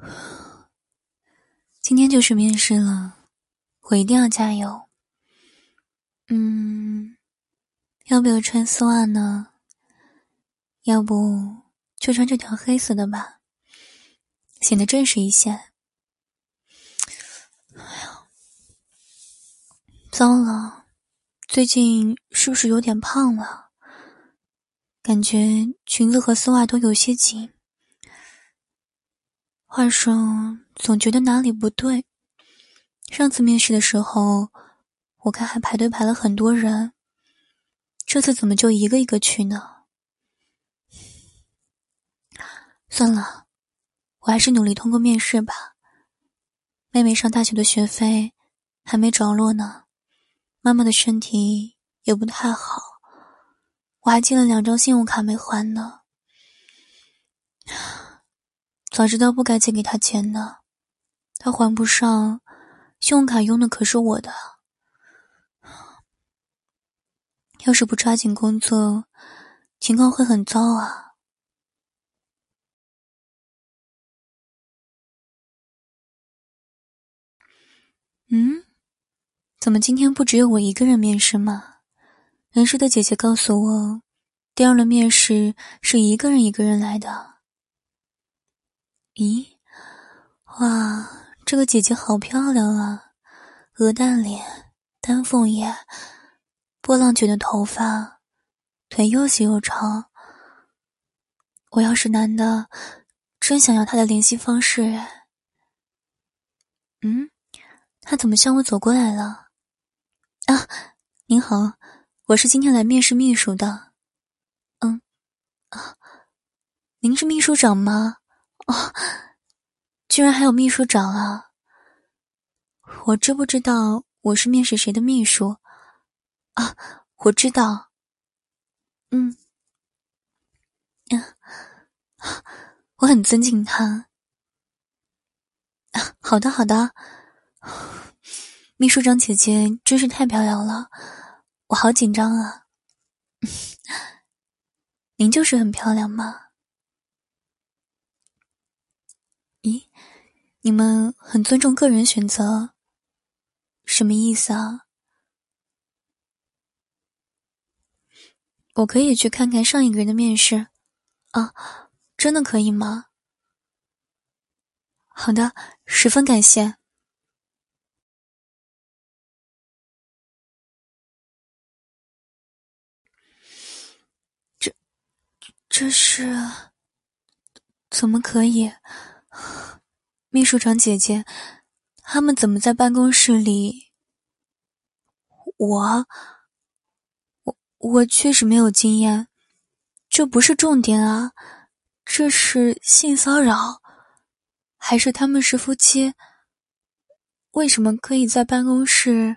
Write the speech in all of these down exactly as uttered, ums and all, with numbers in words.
今天就是面试了，我一定要加油。嗯，要不要穿丝袜呢？要不就穿这条黑色的吧，显得正式一些。哎呀，糟了，最近是不是有点胖了？感觉裙子和丝袜都有些紧。话说，总觉得哪里不对。上次面试的时候，我看还排队排了很多人，这次怎么就一个一个去呢？算了，我还是努力通过面试吧。妹妹上大学的学费还没着落呢，妈妈的身体也不太好，我还借了两张信用卡没还呢。早知道不该借给她钱的，她还不上，信用卡用的可是我的。要是不抓紧工作，情况会很糟啊。嗯，怎么今天不只有我一个人面试吗？人事的姐姐告诉我，第二轮面试是一个人一个人来的。咦，哇，这个姐姐好漂亮啊，鹅蛋脸，丹凤眼，波浪卷的头发，腿又细又长。我要是男的，真想要她的联系方式哎。嗯，她怎么向我走过来了？啊，您好，我是今天来面试秘书的。嗯，啊，您是秘书长吗？哦，居然还有秘书长啊！我知不知道我是面试谁的秘书？啊，我知道。嗯，嗯，我很尊敬他。啊，好的好的。秘书长姐姐真是太漂亮了，我好紧张啊。您就是很漂亮吗？咦，你们很尊重个人选择，什么意思啊？我可以去看看上一个人的面试啊，真的可以吗？好的，十分感谢。这这是怎么可以？秘书长姐姐，他们怎么在办公室里？我我我确实没有经验，这不是重点啊，这是性骚扰，还是他们是夫妻？为什么可以在办公室？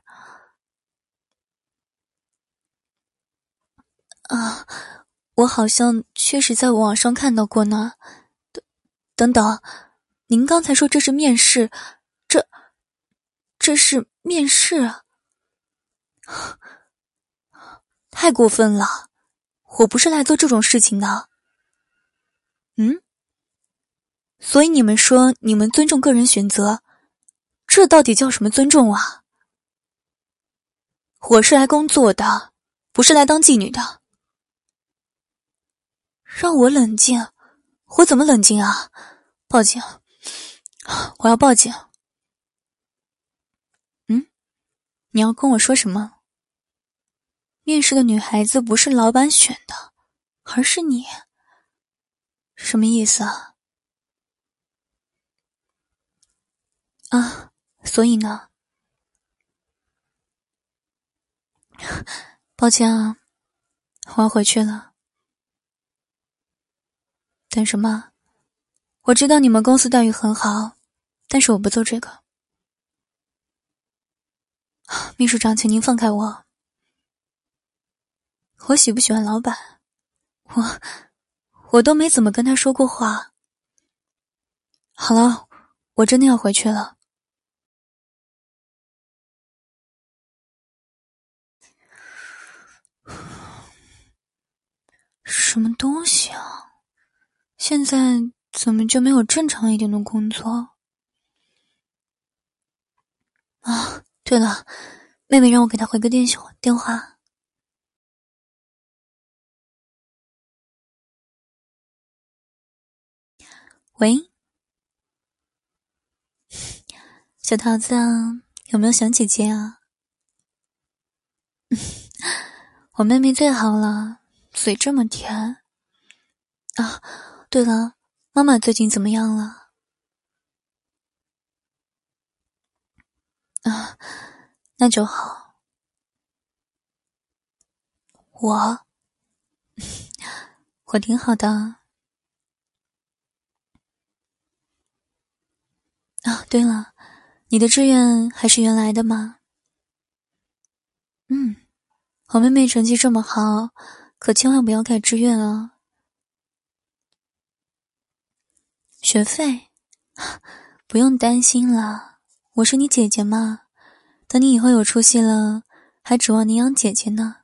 啊，我好像确实在网上看到过呢。等等，您刚才说这是面试，这这是面试啊？太过分了，我不是来做这种事情的。嗯，所以你们说你们尊重个人选择，这到底叫什么尊重啊？我是来工作的，不是来当妓女的。让我冷静，我怎么冷静啊？报警，我要报警。嗯，你要跟我说什么？面试的女孩子不是老板选的，而是你。什么意思啊？啊，所以呢？抱歉啊，我要回去了。等什么？我知道你们公司待遇很好，但是我不做这个。秘书长，请您放开我。我喜不喜欢老板？我我都没怎么跟他说过话。好了，我真的要回去了。什么东西啊？现在怎么就没有正常一点的工作？啊，对了，妹妹让我给她回个电电话。喂，小桃子啊，有没有想姐姐啊？我妹妹最好了，嘴这么甜。啊，对了，妈妈最近怎么样了？啊，那就好。我，我挺好的。啊，对了，你的志愿还是原来的吗？嗯，我妹妹成绩这么好，可千万不要改志愿啊。学费？不用担心啦，我是你姐姐嘛，等你以后有出息了，还指望你养姐姐呢。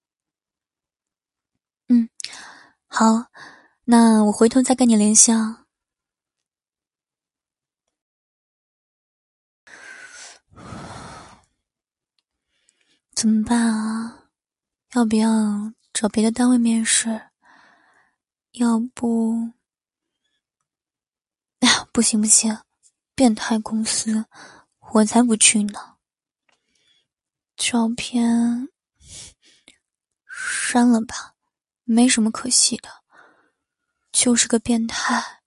嗯，好，那我回头再跟你联系啊。怎么办啊？要不要找别的单位面试？要不……哎呀，不行不行，变态公司，我才不去呢。照片删了吧，没什么可惜的，就是个变态。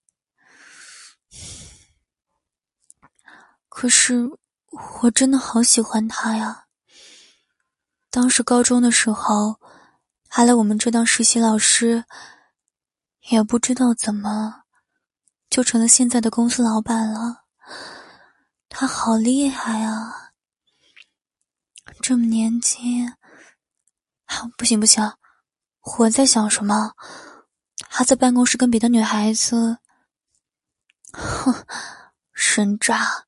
可是我真的好喜欢他呀。当时高中的时候还来我们这当实习老师，也不知道怎么就成了现在的公司老板了。他好厉害啊，这么年轻。啊，不行不行，我在想什么？还在办公室跟别的女孩子，哼，神渣，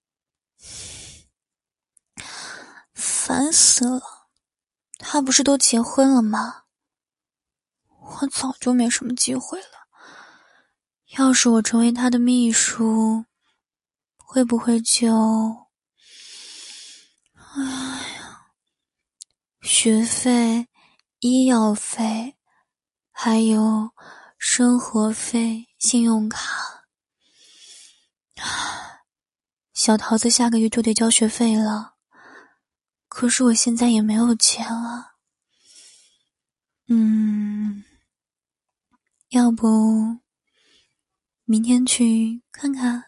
烦死了。他不是都结婚了吗？我早就没什么机会了。要是我成为他的秘书，会不会就……哎呀，学费、医药费，还有生活费、信用卡。小桃子下个月就得交学费了，可是我现在也没有钱啊。嗯，要不明天去看看？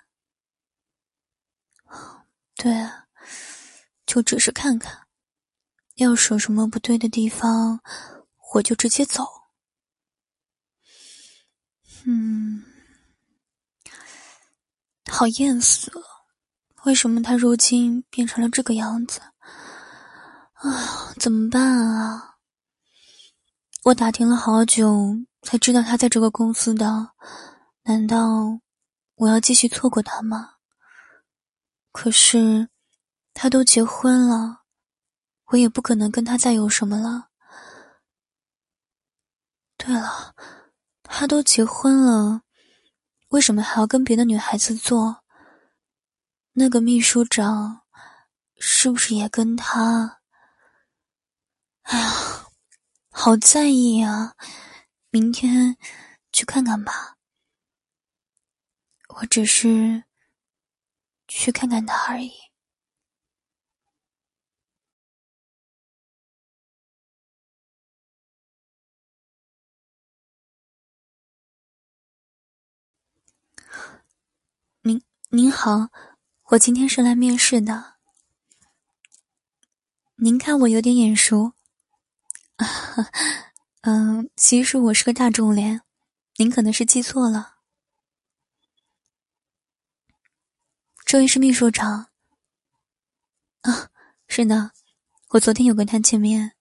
对啊，就只是看看，要是有什么不对的地方，我就直接走。嗯，好厌死了，为什么他如今变成了这个样子？啊，怎么办啊？我打听了好久才知道他在这个公司的，难道我要继续错过他吗？可是他都结婚了，我也不可能跟他再有什么了。对了，他都结婚了，为什么还要跟别的女孩子做？那个秘书长是不是也跟他？哎呀，好在意啊，明天去看看吧。我只是去看看他而已。您您好，我今天是来面试的。您看我有点眼熟。嗯，其实我是个大众脸，您可能是记错了。这位是秘书长。啊，是的，我昨天有跟他见面。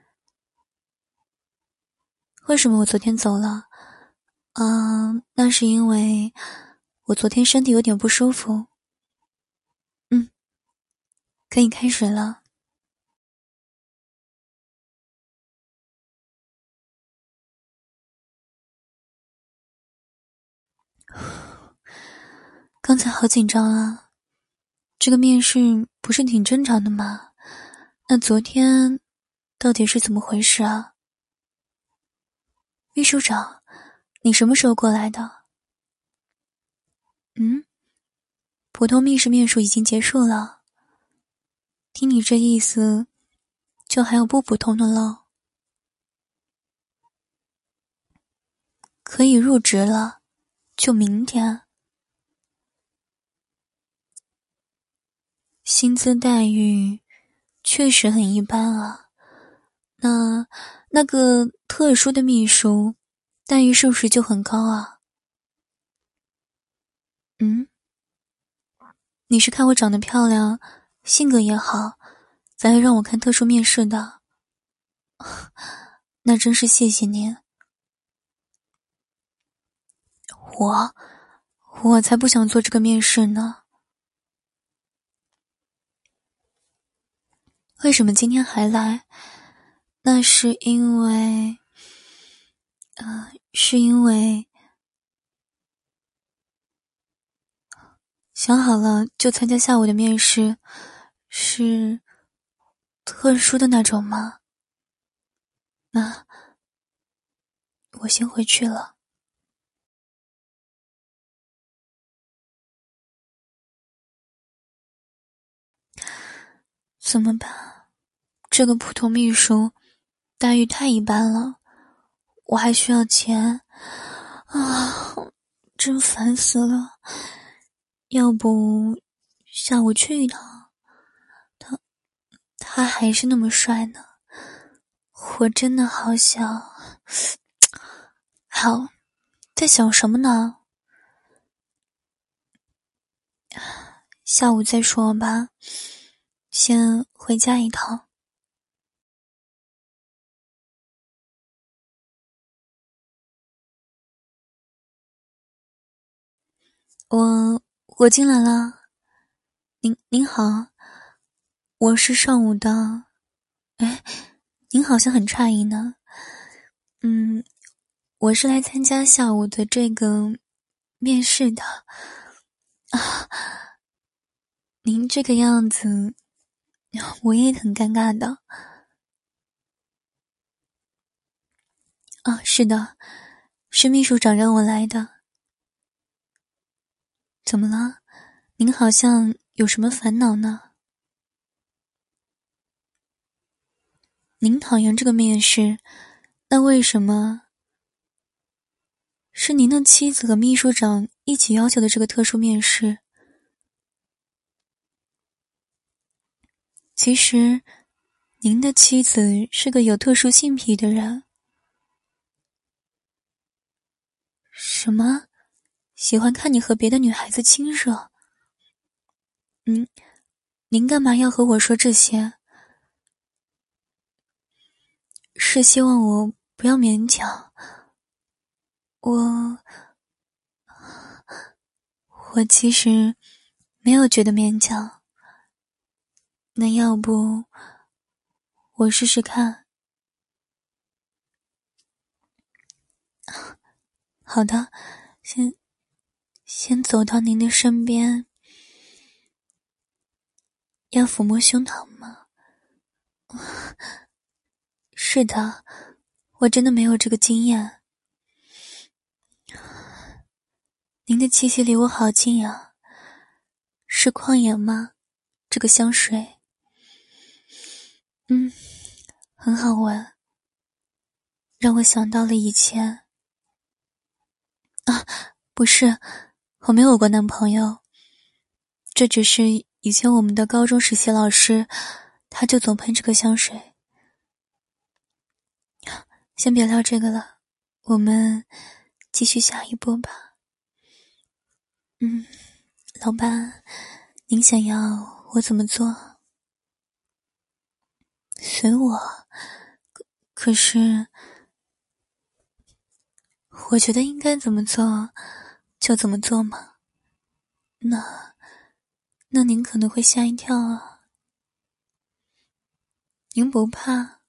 为什么我昨天走了？嗯，那是因为我昨天身体有点不舒服。嗯，可以开始了。 刚才好紧张啊，这个面试不是挺正常的吗？那昨天到底是怎么回事啊？秘书长，你什么时候过来的？嗯，普通面试面数已经结束了，听你这意思，就还有不普通的喽。可以入职了，就明天。薪资待遇确实很一般啊。那那个特殊的秘书待遇是不是就很高啊？嗯，你是看我长得漂亮，性格也好，才会让我看特殊面试的。那真是谢谢您。我我才不想做这个面试呢。为什么今天还来？那是因为呃，是因为想好了就参加下午的面试。是特殊的那种吗？那我先回去了。怎么办？这个普通秘书待遇太一般了，我还需要钱啊，真烦死了。要不下午去一趟？他他还是那么帅呢，我真的好想。好，在想什么呢？下午再说吧，先回家一趟。我我进来了。您您好，我是上午的。哎，您好像很诧异呢。嗯，我是来参加下午的这个面试的。啊，您这个样子，我也很尴尬的。啊，是的，是秘书长让我来的。怎么了？您好像有什么烦恼呢？您讨厌这个面试，那为什么是您的妻子和秘书长一起要求的这个特殊面试？其实，您的妻子是个有特殊性癖的人。什么？喜欢看你和别的女孩子亲热？嗯，您干嘛要和我说这些？是希望我不要勉强。我，我其实没有觉得勉强。那要不，我试试看。好的，先先走到您的身边。要抚摸胸膛吗？是的，我真的没有这个经验。您的气息离我好近啊，是旷野吗？这个香水，嗯，很好闻，让我想到了以前。啊，不是，我没有过男朋友，这只是以前我们的高中实习老师，他就总喷这个香水。先别聊这个了，我们继续下一步吧。嗯，老板，您想要我怎么做？随我。可可是，我觉得应该怎么做就怎么做嘛。那，那您可能会吓一跳啊。您不怕？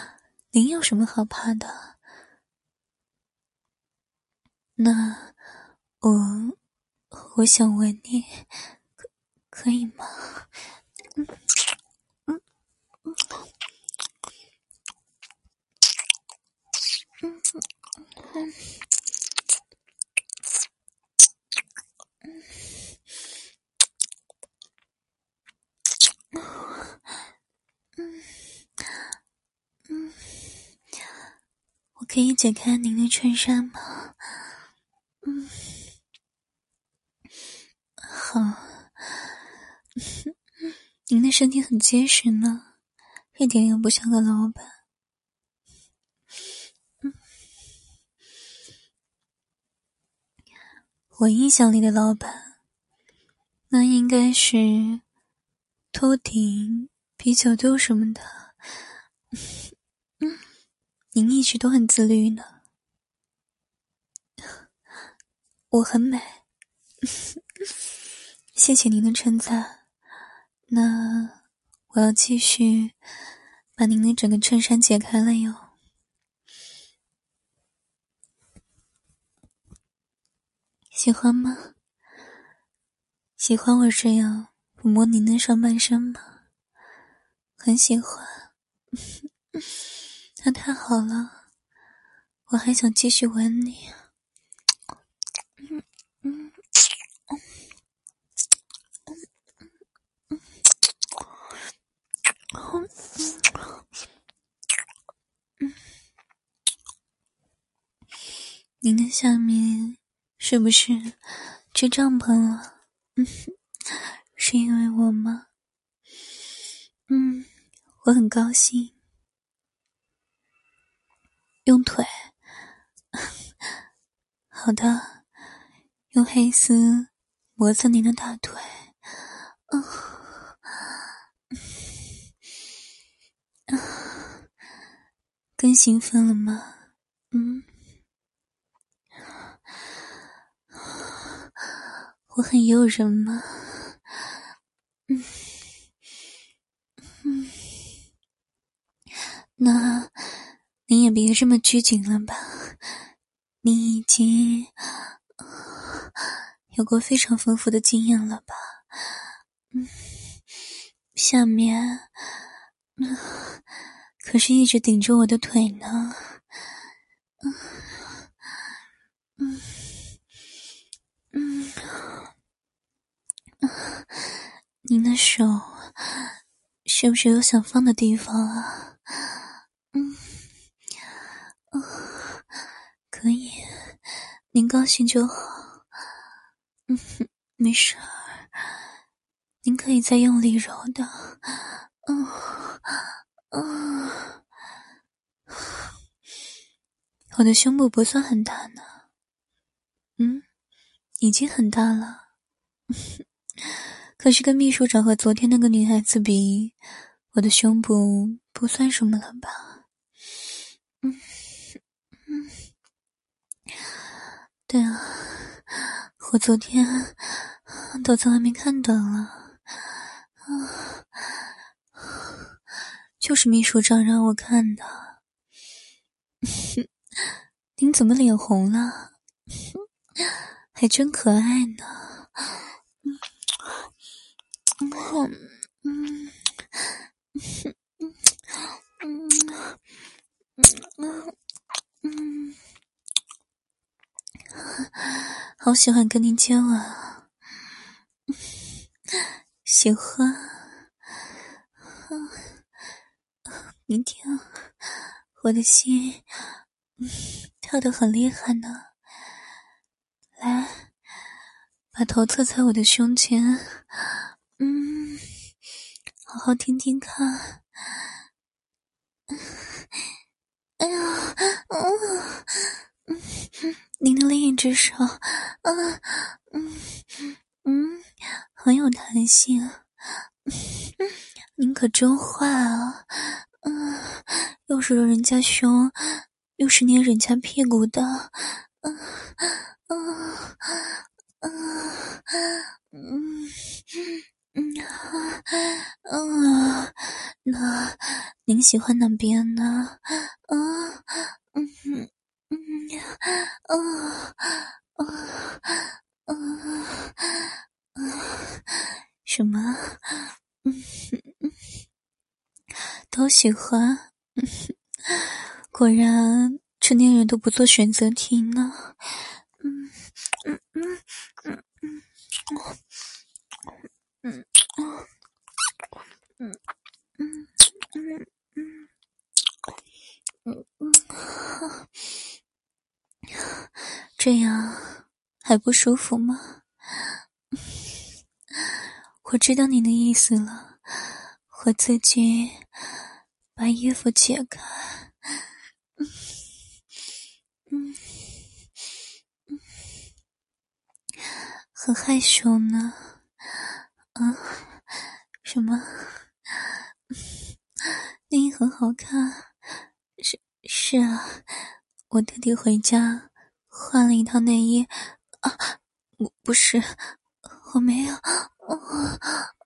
您有什么好怕的？那我我想吻你，可可以吗？嗯嗯嗯嗯嗯嗯嗯，我可以解开您的衬衫吗？嗯，好。您的身体很结实呢，一点也不像个老板。嗯，我印象里的老板，那应该是偷顶、啤酒肚什么的。嗯，您一直都很自律呢。我很美，谢谢您的称赞。那我要继续把您的整个衬衫解开了哟。喜欢吗？喜欢我这样抚摸您的上半身吗？很喜欢。那太好了，我还想继续吻你。嗯嗯嗯嗯，您的下面是不是支帐篷了？嗯，是因为我吗？嗯，我很高兴。用腿。好的，用黑丝磨蹭您的大腿。嗯，啊，更兴奋了吗？嗯，我很诱人吗？嗯嗯，那你也别这么拘谨了吧，你已经有过非常丰富的经验了吧？嗯，下面嗯可是一直顶着我的腿呢。嗯嗯嗯，您的手是不是有想放的地方啊？嗯，哦，可以，您高兴就好。嗯，没事儿，您可以再用力揉的。嗯嗯，我的胸部不算很大呢。嗯，已经很大了。可是跟秘书长和昨天那个女孩子比，我的胸部不算什么了吧？嗯嗯，对啊，我昨天都在外面看到了，啊，就是秘书长让我看的。您怎么脸红了？还真可爱呢。嗯嗯嗯嗯嗯嗯，好喜欢跟您接吻啊！喜欢。明天我的心嗯跳得很厉害呢。来，把头侧在我的胸前，嗯，好好听听看。哎呀，嗯嗯，您的另一只手，啊，嗯嗯，很有弹性。您可真坏啊！嗯，又是揉人家胸，又是捏人家屁股的。嗯嗯嗯嗯嗯嗯，那您喜欢哪边呢？啊嗯嗯嗯啊啊什么？嗯，都喜欢。果然成年人都不做选择题呢。嗯嗯嗯嗯嗯嗯嗯嗯嗯嗯嗯，这样还不舒服吗？我知道你的意思了，我自己把衣服解开。嗯嗯嗯，很害羞呢。啊，什么？内衣很好看。是是啊，我特地回家换了一套内衣。啊，不不是，我没有。哦，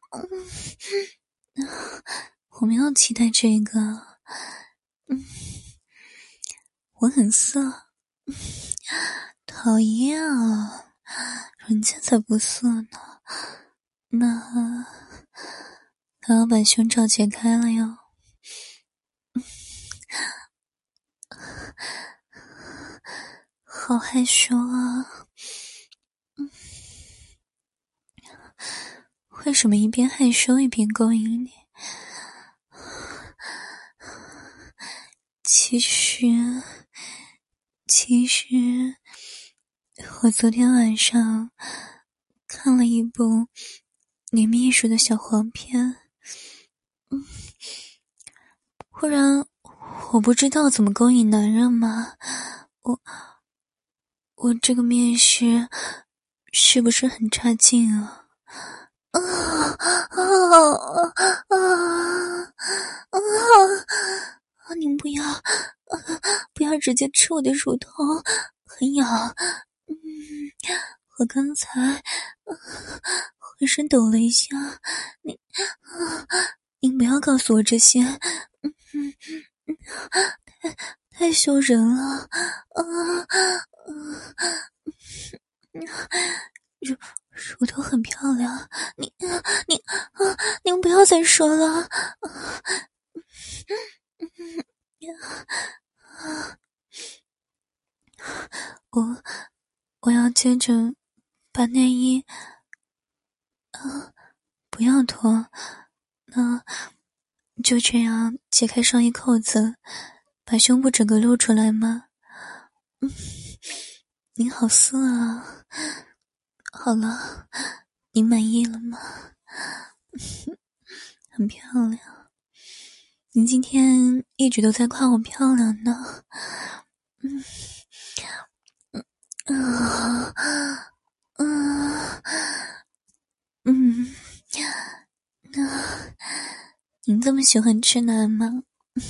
嗯，我没有期待这个。嗯，我很色。嗯，讨厌啊，人家才不色呢。那他要把胸罩解开了哟。好害羞啊。嗯，为什么一边害羞一边勾引你？其实其实我昨天晚上看了一部女秘书的小黄片。嗯，忽然我不知道怎么勾引男人嘛，我我这个面试是不是很差劲啊？啊啊啊啊啊！啊！您不要，啊，不要直接吃我的乳头，很痒。嗯，我刚才啊浑身抖了一下，您啊，您不要告诉我这些。嗯嗯嗯，太太羞人了。啊啊！嗯，乳乳头很漂亮，你你啊，您不要再说了。啊，我我要接着把内衣啊，不要脱，那就这样解开上衣扣子，把胸部整个露出来吗？嗯，您好色啊。好了，您满意了吗？很漂亮。您今天一直都在夸我漂亮呢。嗯嗯啊嗯嗯，那您这么喜欢吃奶吗？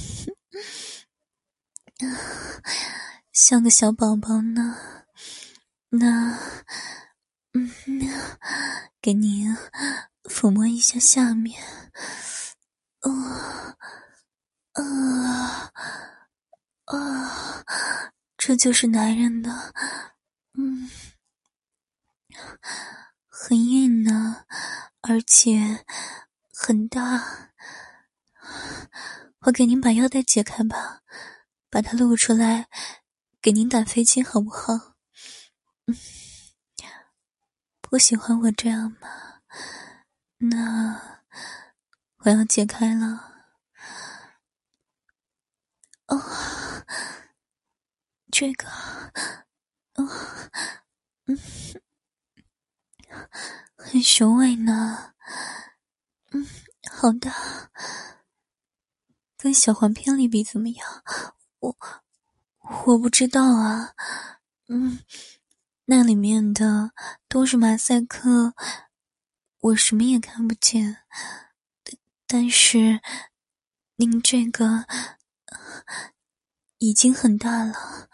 像个小宝宝呢。那嗯，给您抚摸一下下面。啊啊啊！这就是男人的。嗯，很硬呢，而且很大。我给您把腰带解开吧，把它露出来，给您打飞机好不好？嗯，不喜欢我这样吗？那我要解开了。哦，这个，哦，嗯，很雄伟呢。嗯，好大，跟小黄片里比怎么样？我我不知道啊。嗯，那里面的都是马赛克，我什么也看不见。但是您这个已经很大了，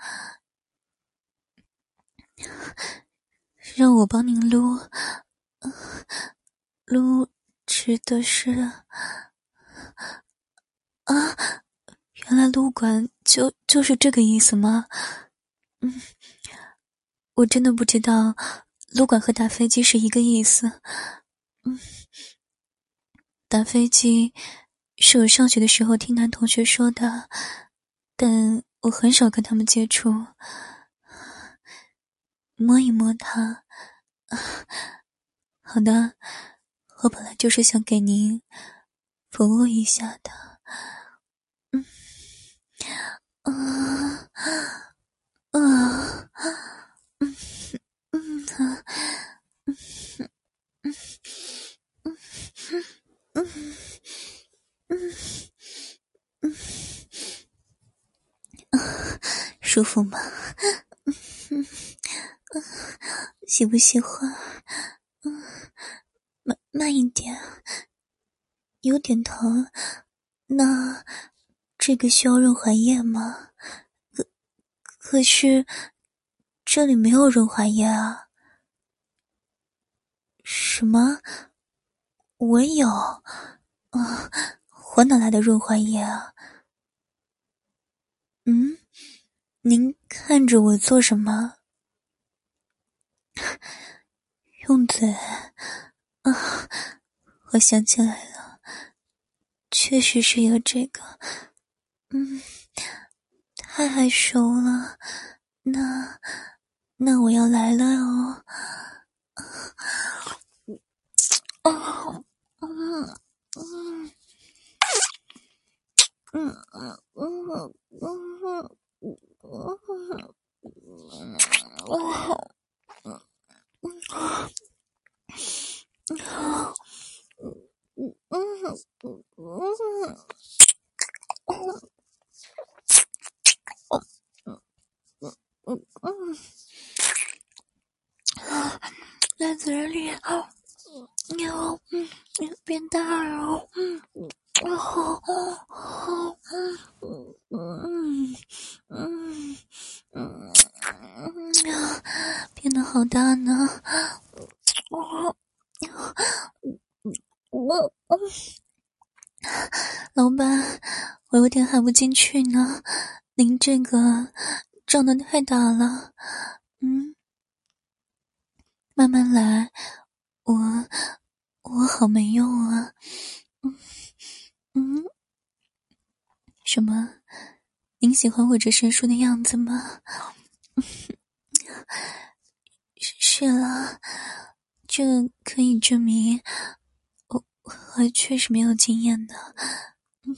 让我帮您撸。撸指的是啊，原来撸管就就是这个意思吗？嗯，我真的不知道撸管和打飞机是一个意思。嗯打飞机是我上学的时候听男同学说的，但我很少跟他们接触。摸一摸它。好的，我本来就是想给您服务一下的。嗯，啊，啊，嗯嗯啊，嗯嗯嗯嗯嗯嗯嗯，舒服吗？嗯嗯嗯，喜不喜欢？嗯，慢慢一点，有点疼。那这个需要润滑液吗？可可是这里没有润滑液啊。什么？我有？啊，我哪来的润滑液啊？嗯，您看着我做什么？用嘴？啊，我想起来了，确实是有这个。嗯，太害羞了。那那我要来了哦。哦，嗯嗯嗯嗯嗯嗯嗯嗯在嘴里，有嗯变大了，嗯，然后嗯嗯嗯嗯嗯嗯，变得好大呢。我我老板，我有点含不进去呢，您这个胀得太大了。嗯，慢慢来，我我好没用啊。嗯嗯，什么？您喜欢我这生疏的样子吗？是是了，这可以证明我我确实没有经验的。嗯，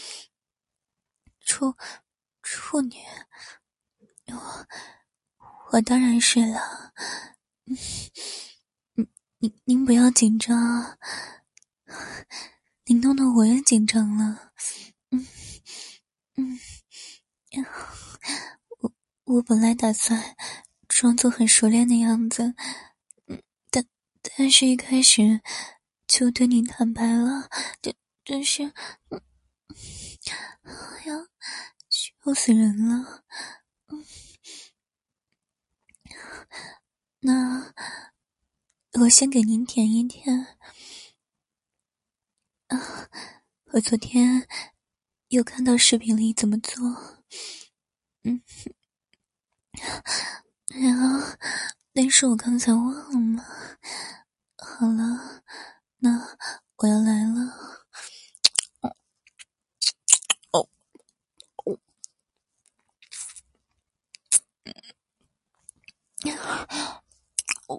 处处女，我我当然是了。嗯嗯，您您不要紧张啊，您弄得我也紧张了。嗯嗯，我我本来打算装作很熟练的样子，嗯，但但是一开始就对你坦白了，真真是，嗯，哎呀，羞死人了。嗯，那我先给您舔一舔。啊，我昨天有看到视频里怎么做。嗯，然后但是我刚才忘了。好了，那我要来了。哦哦哦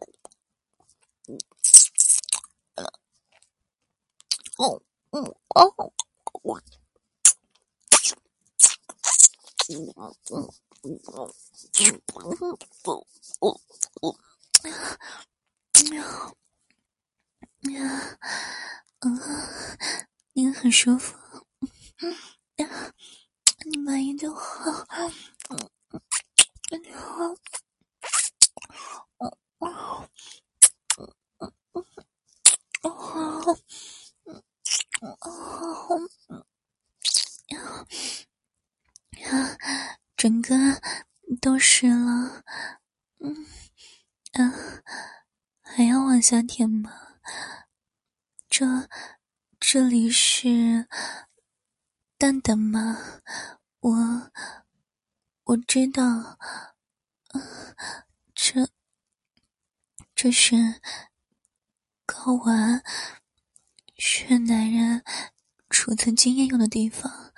哦哦哦哦嗯，你很舒服。你满意就好。嗯，你好。哦哦哦哦，整个都湿了。嗯啊，还要往下舔吗？这这里是蛋蛋吗？我我知道。这这是睾丸， 是男人储存经验用的地方。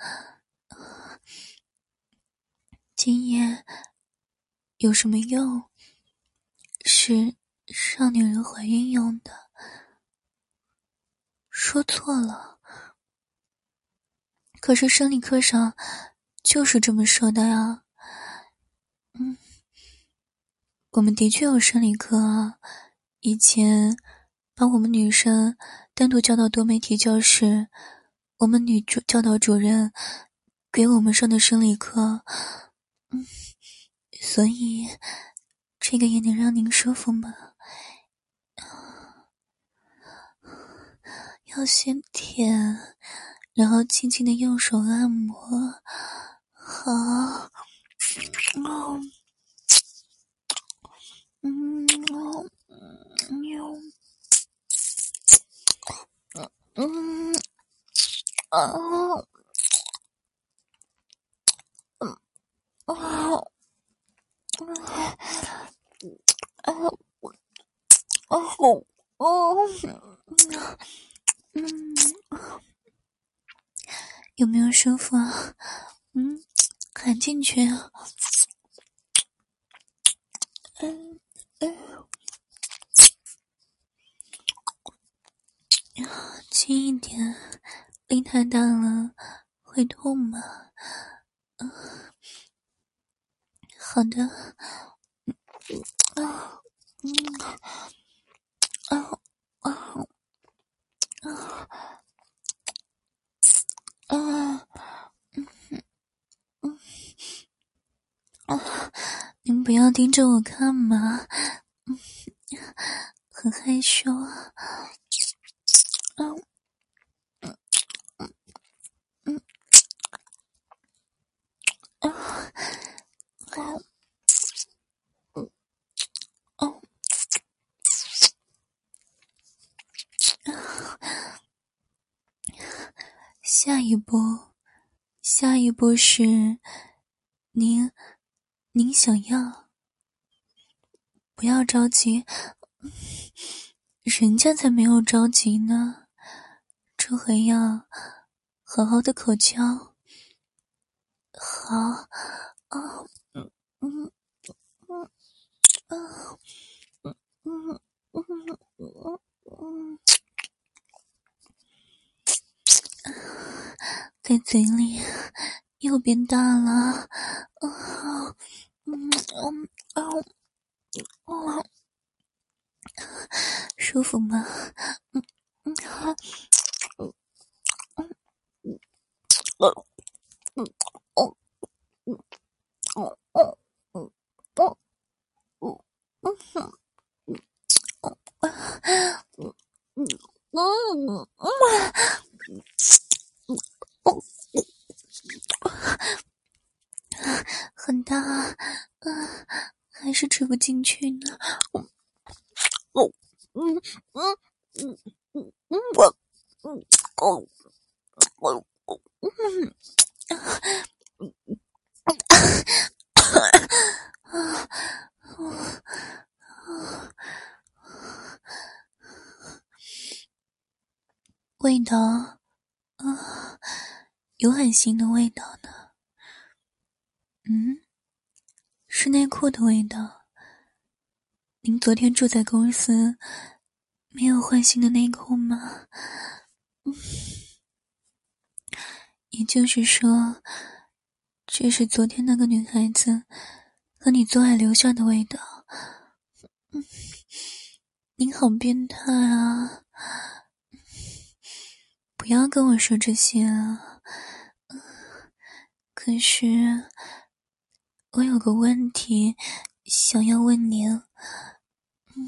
经验有什么用？是让女人怀孕用的。说错了，可是生理课上就是这么说的呀。嗯，我们的确有生理课啊，以前把我们女生单独叫到多媒体教室，我们女主教导主任给我们上的生理课。嗯，所以这个也能让您舒服吗？要先舔，然后轻轻的用手按摩。好，哦，嗯，哦，嗯，嗯，哦，嗯，哦，哦，哦，哦，嗯，有没有舒服啊？嗯，含进去啊。嗯嗯，轻一点，力太大了会痛吗？嗯，好的。啊，嗯，啊啊啊啊！啊，您不要盯着我看嘛，嗯，很害羞啊。嗯嗯嗯啊啊嗯哦啊！下一步，下一步是您，您想要，不要着急，人家才没有着急呢。这回要好好的口交。好，哦，嗯嗯嗯啊，嗯嗯嗯嗯嗯，在嘴里又变大了。啊，嗯嗯啊啊，舒服吗？嗯嗯好，嗯嗯哦嗯哦嗯哦哦嗯哦嗯嗯哼嗯哦啊嗯嗯嗯嗯哦，很大啊，还是吃不进去呢。哦，嗯嗯嗯嗯嗯，我嗯哦哦哦嗯啊啊，味道啊，有很腥的味道呢。嗯，是内裤的味道。您昨天住在公司，没有换新的内裤吗？嗯，也就是说，这是昨天那个女孩子和你做爱留下的味道。嗯，您好变态啊！不要跟我说这些啊！可是我有个问题想要问您，嗯，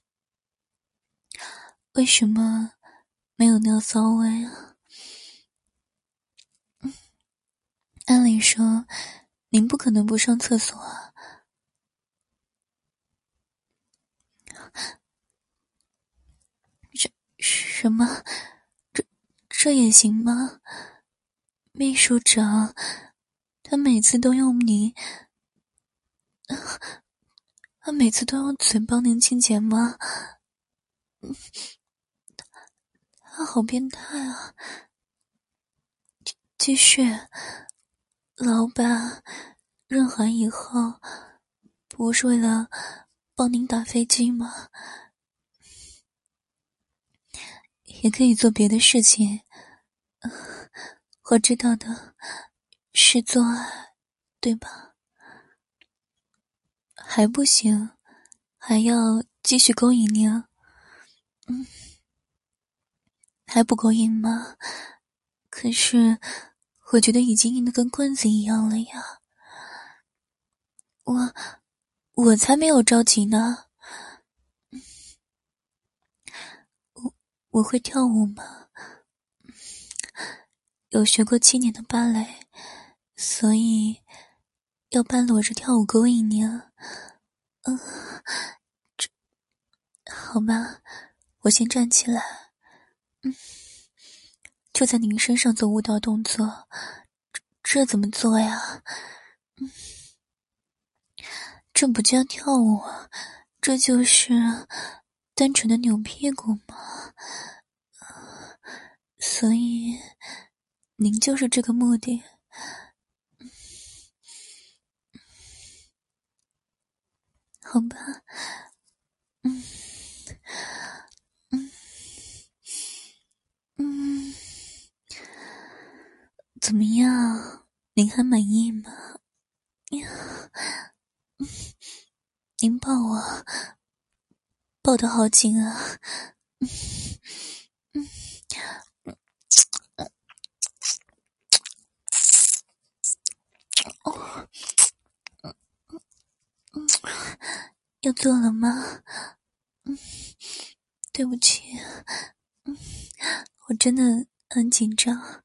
为什么没有尿骚味啊？嗯，按理说您不可能不上厕所啊。什什么？这这也行吗？秘书长，他每次都用你，他每次都用嘴帮您清洁吗？ 啊，好变态啊！继续，老板，任寒以后不是为了帮您打飞机吗？也可以做别的事情。我知道的是做爱，对吧？还不行，还要继续勾引您。嗯，还不够硬吗？可是我觉得已经硬得跟棍子一样了呀。我我才没有着急呢。我我会跳舞吗？有学过七年的芭蕾，所以要半裸着跳舞勾引您。嗯，这好吧，我先站起来。嗯，就在您身上做舞蹈动作，这这怎么做呀？嗯，这不叫跳舞，这就是单纯的扭屁股嘛。所以您就是这个目的。好吧，嗯嗯嗯，怎么样？您还满意吗？呀，嗯，您抱我，抱得好紧啊！嗯嗯哦，嗯，要做了吗？嗯，对不起，嗯，我真的很紧张。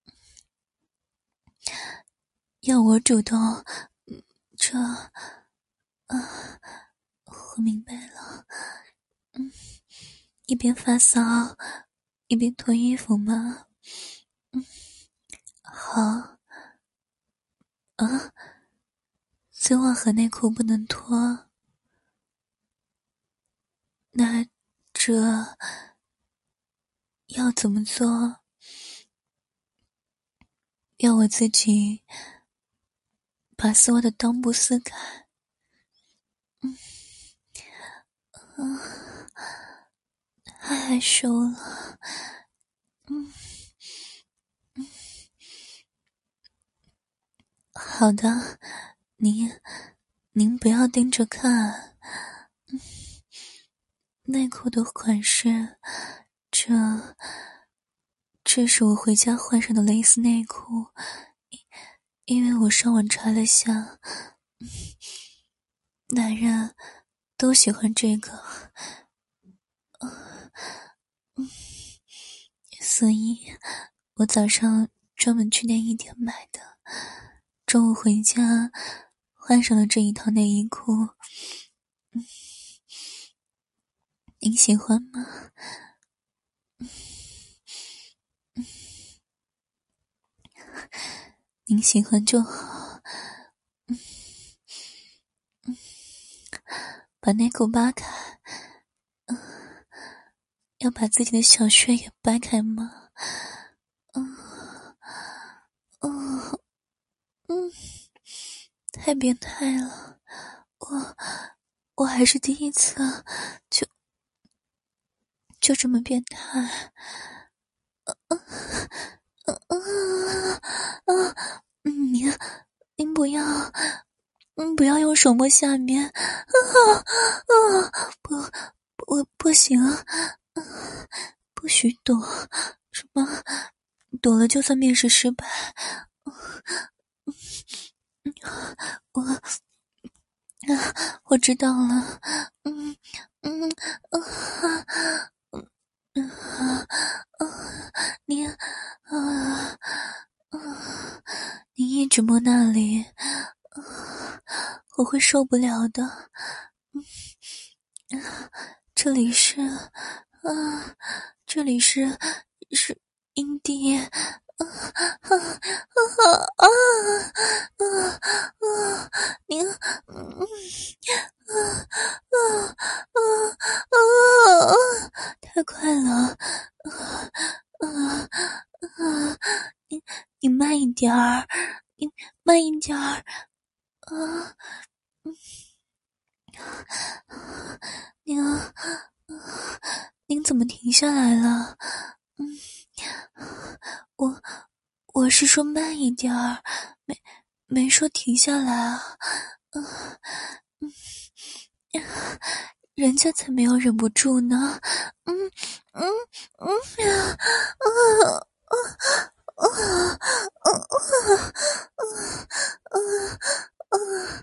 要我主动，嗯这，啊，我明白了。嗯，一边发骚，一边脱衣服吗？嗯，好。啊，丝袜和内裤不能脱，那这要怎么做？要我自己把丝袜的裆部撕开？嗯嗯，太害羞了。嗯嗯，好的，您您不要盯着看。嗯，内裤的款式，这这是我回家换上的蕾丝内裤，因为我上网查了下，嗯，男人都喜欢这个，嗯，所以我早上专门去内衣店买的，中午回家换上了这一套内衣裤。嗯，您喜欢吗？嗯嗯，您喜欢就好。嗯嗯，把内裤扒开。嗯，要把自己的小穴也掰开吗？嗯嗯嗯，太变态了，我我还是第一次，就就这么变态。嗯嗯嗯嗯嗯，您您不要，嗯，不要用手摸下面。啊啊，不不不行，嗯，不许躲，什么躲了就算面试失败。嗯，我啊，我知道了。嗯嗯嗯嗯嗯啊，你啊啊，你一直摸那里，啊，我会受不了的。嗯，这里是，啊，这里是是阴蒂。啊啊啊啊啊啊！您，嗯啊啊啊啊！太快了，啊点儿，你慢一点儿啊！嗯，您啊，您怎么停下来了？嗯，我我是说慢一点儿，没没说停下来啊。嗯嗯，人家才没有忍不住呢。嗯嗯嗯呀啊啊啊啊啊啊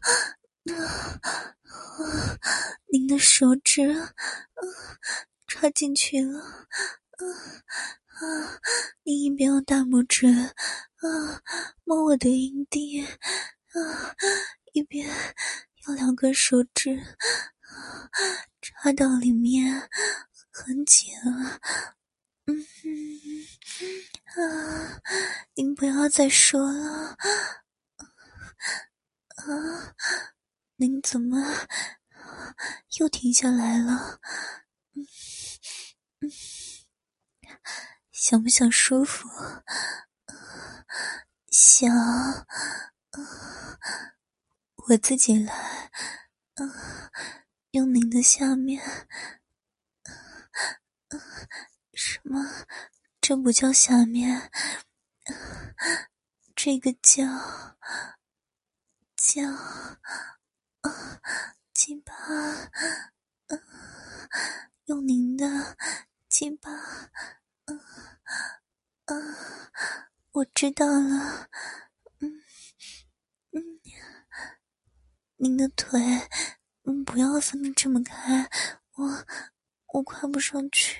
啊！您的手指啊插进去了，啊啊！您一边用大拇指啊摸我的阴蒂啊，一边用两根手指啊插到里面，很紧啊。嗯啊，您不要再说了啊！您怎么又停下来了？嗯嗯，想不想舒服？想，我自己来。嗯，用您的下面。什么？这不叫下面，这个叫叫鸡巴。嗯，用您的鸡巴。嗯嗯，我知道了。嗯嗯，您的腿，嗯，不要分得这么开，我我跨不上去。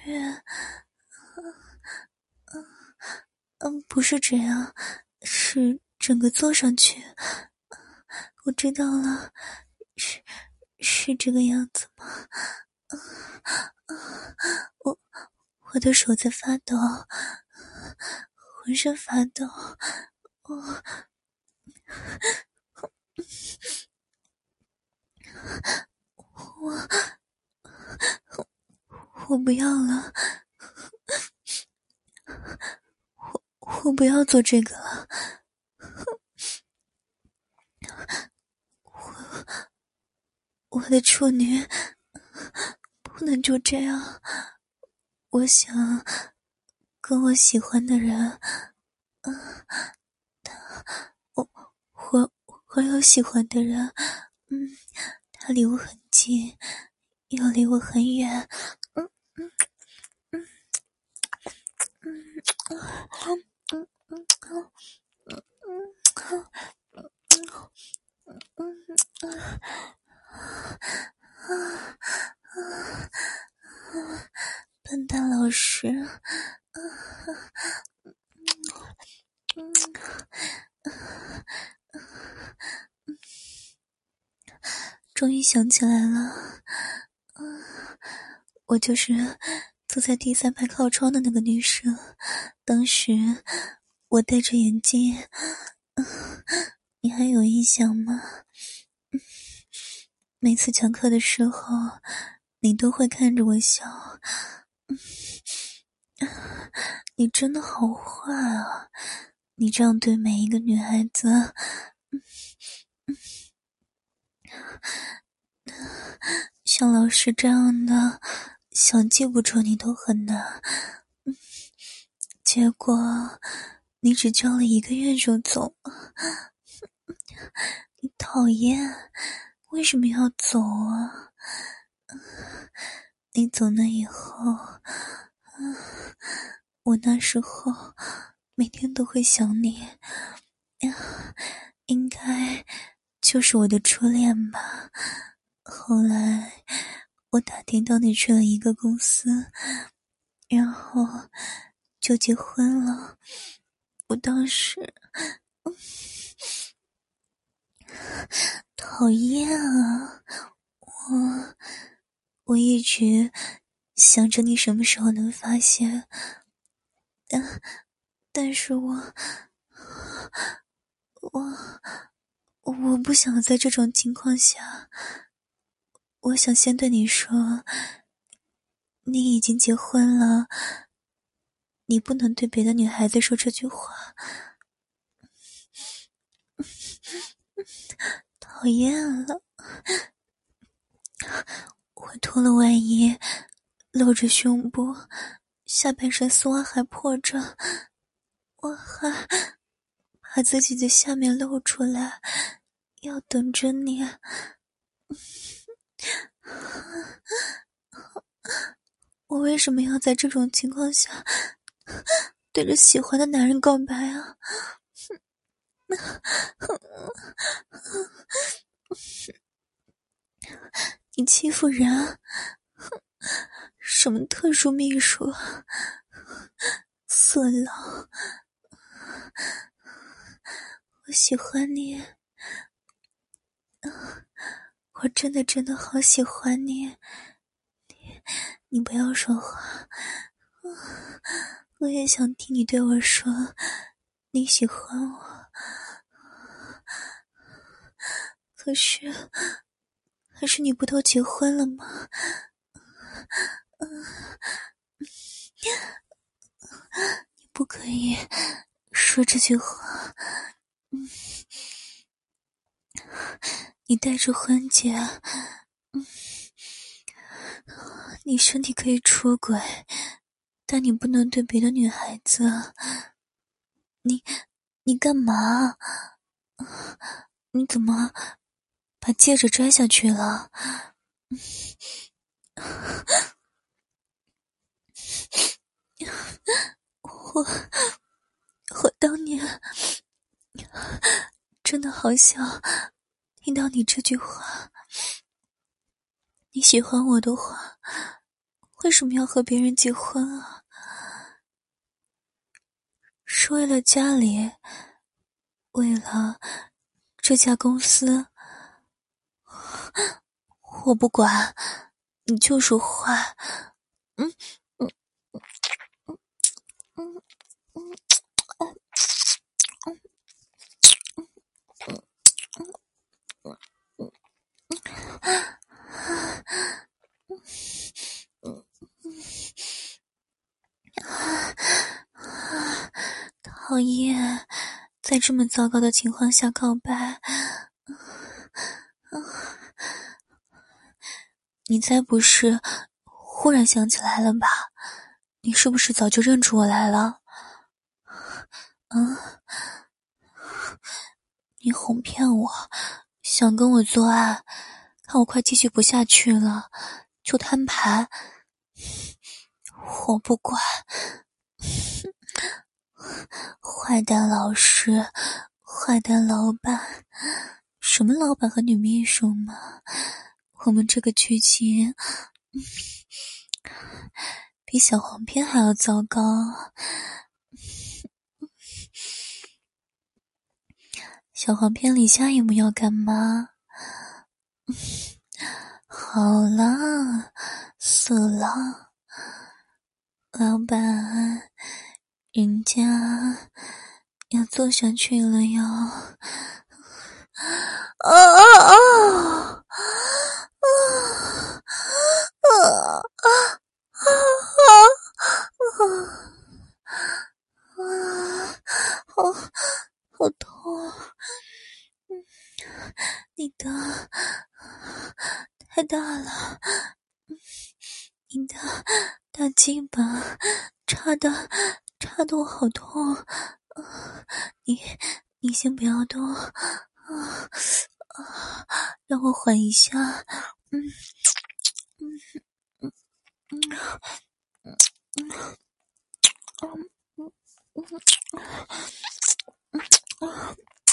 嗯嗯，不是这样，是整个坐上去。我知道了，是是这个样子吗？嗯嗯，我我的手在发抖，浑身发抖。我我我不要了，我我不要做这个了。我我的处女不能就这样。我想跟我喜欢的人，嗯，他我我我有喜欢的人，嗯，他离我很近，又离我很远。嗯嗯嗯嗯嗯嗯嗯嗯嗯嗯啊啊！笨蛋老师。啊嗯终于想起来了。嗯，我就是坐在第三排靠窗的那个女生。当时我戴着眼镜，嗯，你还有印象吗？嗯，每次讲课的时候你都会看着我笑。嗯，你真的好坏啊，你这样对每一个女孩子。嗯嗯，像老师这样的想记不住你都很难。嗯，结果你只教了一个月就走了。你讨厌，为什么要走啊？你走了以后，我那时候每天都会想你呀，应该就是我的初恋吧。后来我打听到你去了一个公司，然后就结婚了。我当时讨厌啊，我我一直想着你什么时候能发现，但但是我我我不想在这种情况下。我想先对你说，你已经结婚了，你不能对别的女孩子说这句话。 讨厌了，我脱了外衣，露着胸部，下半身丝袜还破着，我还把自己的下面露出来，要等着你。我为什么要在这种情况下对着喜欢的男人告白啊？你欺负人，什么特殊秘术，色狼，我喜欢你，我真的真的好喜欢你，你你不要说话，我也想听你对我说你喜欢我，可是可是你不都结婚了吗？你不可以说这句话，你带着婚戒，你身体可以出轨，但你不能对别的女孩子。你你干嘛？你怎么把戒指摘下去了？我我当年真的好想听到你这句话。你喜欢我的话，为什么要和别人结婚啊？是为了家里，为了这家公司？我不管，你就说话。嗯嗯嗯嗯嗯讨厌，在这么糟糕的情况下告白。你才不是忽然想起来了吧？你是不是早就认出我来了？嗯，你哄骗我，想跟我做爱，看我快继续不下去了，就摊牌。我不管。坏蛋老师，坏蛋老板，什么老板和女秘书嘛？我们这个剧情比小黄片还要糟糕。小黄片里下一幕要干嘛？好啦，色狼老板，人家要坐下去了哟。啊啊啊啊啊啊啊！好好痛！你的太大了，你的大鸡巴插的插的我好痛。你你先不要动啊啊！让我缓一下。嗯嗯嗯嗯嗯嗯嗯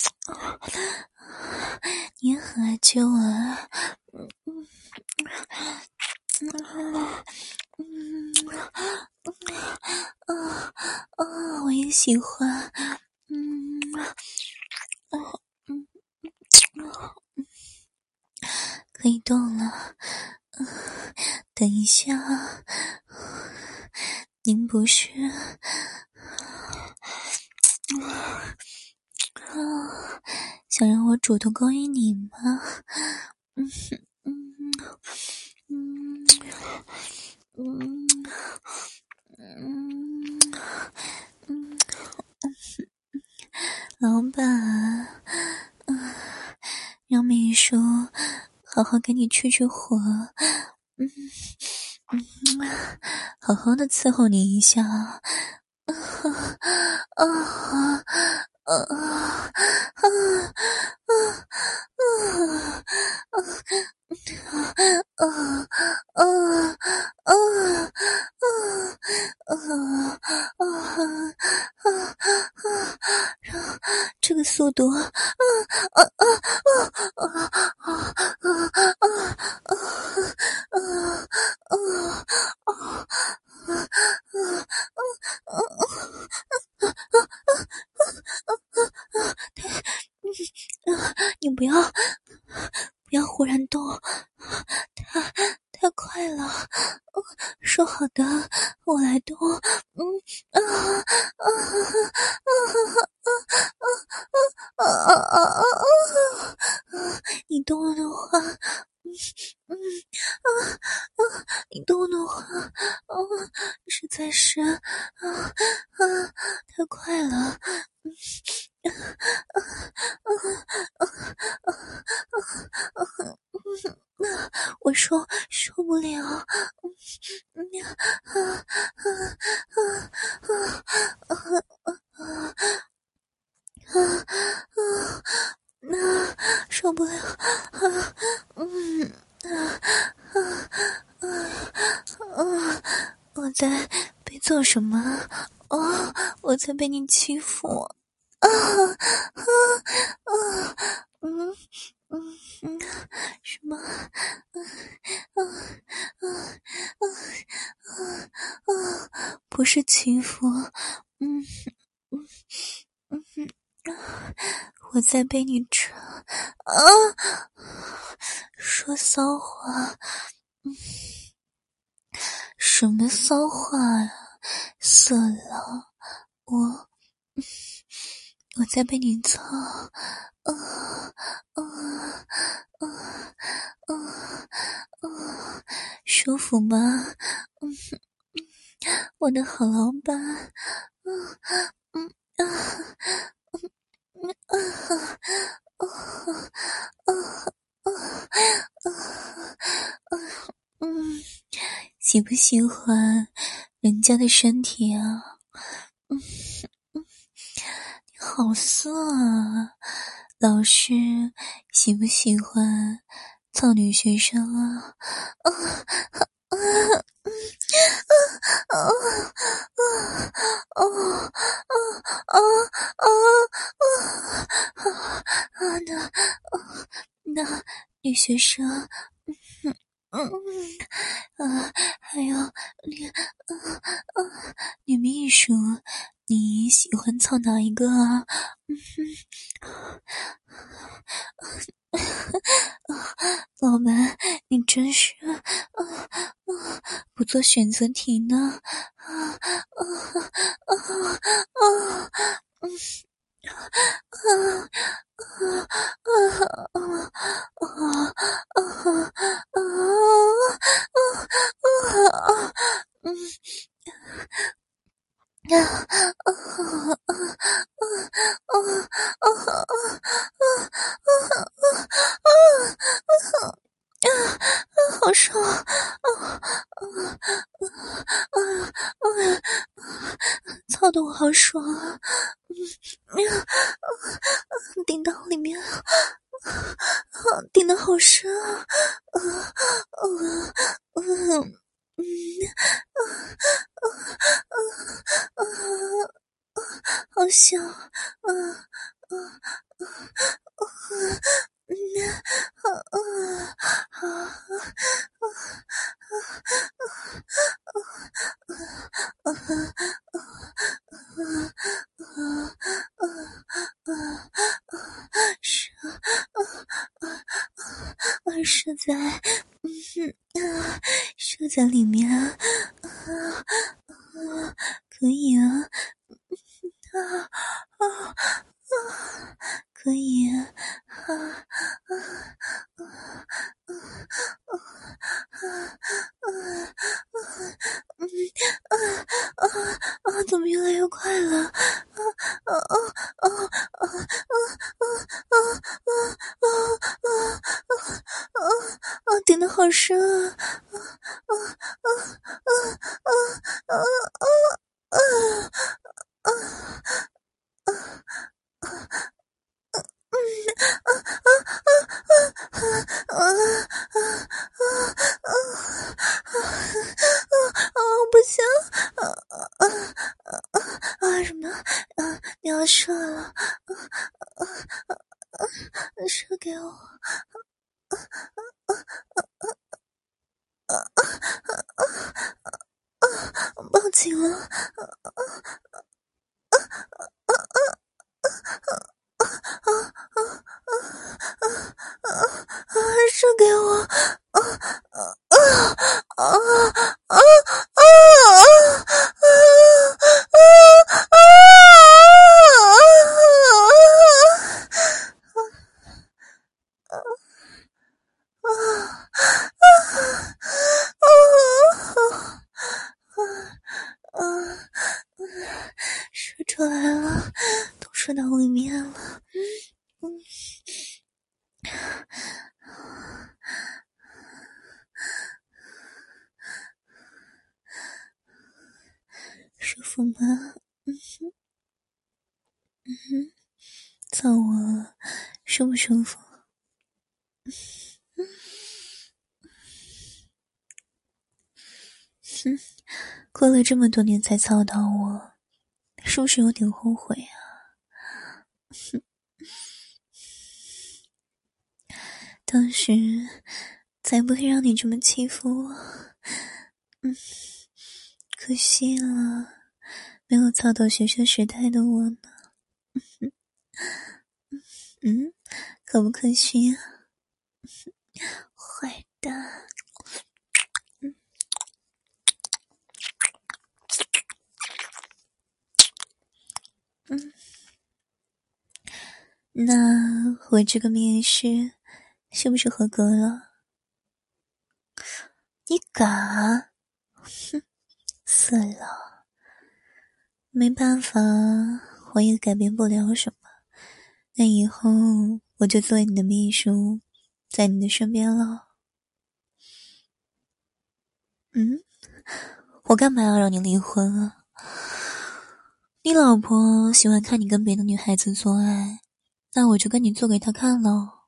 你也很爱揪啊。嗯嗯嗯啊啊！我也喜欢。嗯啊嗯嗯，可以动了。嗯，等一下，您不是啊，想让我主动勾引你吗？嗯嗯嗯嗯嗯嗯，老板， 好好给你去去火，嗯嗯，好好的伺候你一下，啊啊啊啊啊啊啊啊啊！这个速度，啊啊啊啊啊啊啊啊你不要不要忽然动，太太快了，说好的我来动，嗯啊啊啊啊啊啊啊！你动的话，嗯嗯啊啊！你动的话，啊，实在是啊啊太快了，嗯啊啊啊啊啊啊！我受受不了，嗯啊啊啊啊啊啊！啊啊，那受不了啊！嗯啊啊啊啊！我在被做什么？哦，我在被你欺负啊啊啊！嗯嗯嗯，什么？嗯啊啊啊啊啊！不是欺负，嗯嗯嗯嗯。我在被你吃啊！说骚话，嗯，什么骚话呀？色狼，我，我在被你操，啊啊啊啊啊！舒服吗？嗯嗯，我的好老板，嗯嗯啊。嗯啊啊啊啊啊啊！嗯，喜不喜欢人家的身体啊？嗯嗯，你好色啊！老师喜不喜欢操女学生啊？啊啊嗯啊啊啊啊啊啊啊啊！那那女学生，嗯嗯嗯啊，还有你啊啊，女秘书，你喜欢操哪一个啊？嗯哼，老板，你真是啊啊，不做选择题呢？啊啊啊啊！嗯。啊啊啊啊啊啊啊啊！嗯啊啊啊啊啊啊啊啊！好爽啊啊啊啊啊！操的我好爽啊！嗯啊啊！顶到里面，啊，顶的好深啊！啊啊啊！嗯啊啊啊啊啊！好香啊啊啊啊！嗯啊啊啊啊啊啊！是啊，射在，嗯啊，射在里面啊啊啊！可以啊，啊啊啊！可以啊啊啊啊啊啊啊啊！嗯啊啊啊！怎么越来越快了？啊啊啊啊啊啊啊啊啊啊啊啊！ 要射了，射给我，报警了，射给我，啊啊啊啊啊射出来了，都射到里面了。嗯舒服吗？嗯哼，嗯哼，操我舒不舒服？嗯哼，过了这么多年才操到我，是不是有点后悔啊？哼，当时才不会让你这么欺负我。嗯，可惜了，没有操到学生时代的我呢。嗯，可不可惜啊？坏蛋。嗯嗯，那我这个面试是不是合格了？你敢？哼，死了！没办法，我也改变不了什么。那以后我就做你的秘书，在你的身边了。嗯，我干嘛要让你离婚啊？你老婆喜欢看你跟别的女孩子做爱，那我就跟你做给她看咯。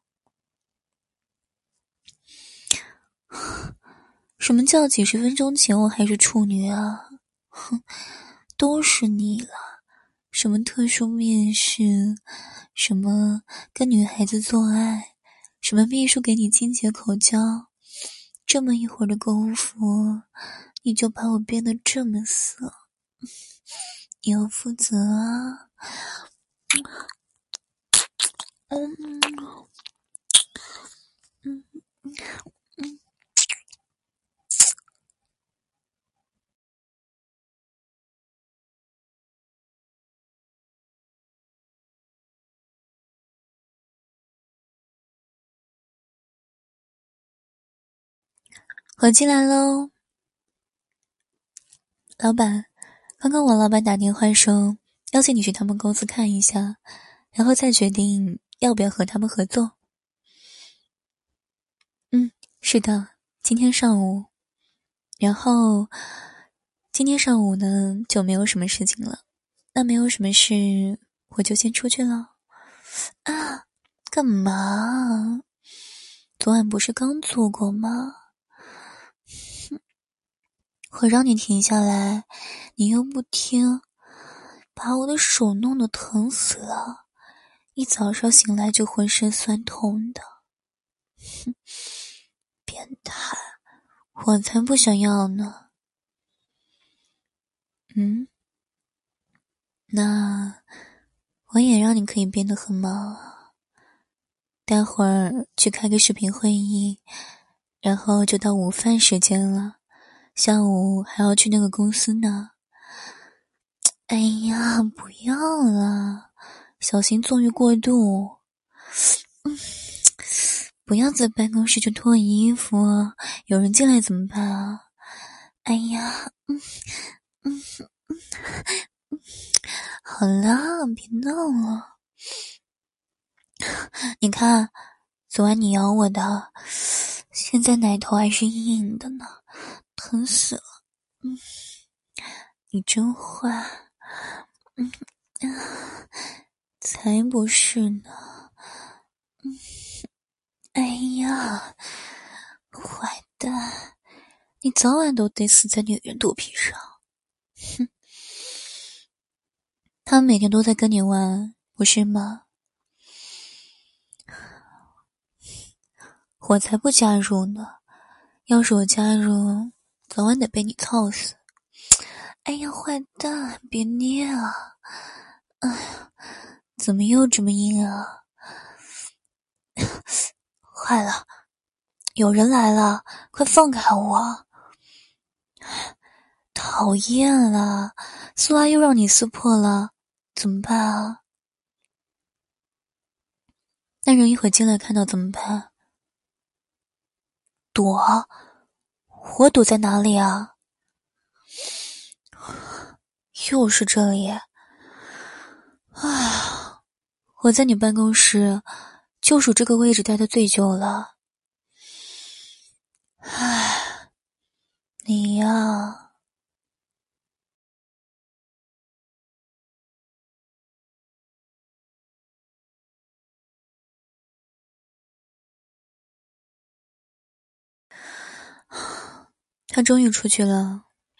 什么叫几十分钟前我还是处女啊？哼，都是你了。什么特殊面试，什么跟女孩子做爱，什么秘书给你清洁口交，这么一会儿的功夫，你就把我变得这么色，你要负责啊！嗯嗯嗯。我进来喽，老板。刚刚我老板打电话说，邀请你去他们公司看一下，然后再决定要不要和他们合作。嗯，是的，今天上午。然后今天上午呢就没有什么事情了。那没有什么事，我就先出去了。啊，干嘛？昨晚不是刚做过吗？我让你停下来，你又不听，把我的手弄得疼死了，一早上醒来就浑身酸痛的。哼，变态，我才不想要呢。嗯，那我也让你可以变得很忙啊。待会儿去开个视频会议，然后就到午饭时间了，下午还要去那个公司呢。哎呀，不要了，小心纵欲过度。嗯，不要在办公室就脱衣服，有人进来怎么办啊？哎呀，嗯嗯嗯嗯，好了，别闹了。你看，昨晚你咬我的，现在奶头还是硬硬的呢，疼死了。嗯，你真坏。嗯，才不是呢。嗯，哎呀，坏蛋，你早晚都得死在女人肚皮上。哼， 他们每天都在跟你玩，不是吗？我才不加入呢，要是我加入，早晚得被你操死。哎呀，坏蛋，别捏啊！哎呀，怎么又这么硬啊？坏了，有人来了，快放开我！讨厌了，苏拉又让你撕破了，怎么办啊？那人一会进来看到怎么办？躲？我躲在哪里啊？又是这里。啊，我在你办公室就属这个位置待得最久了。唉，你呀，他终于出去了。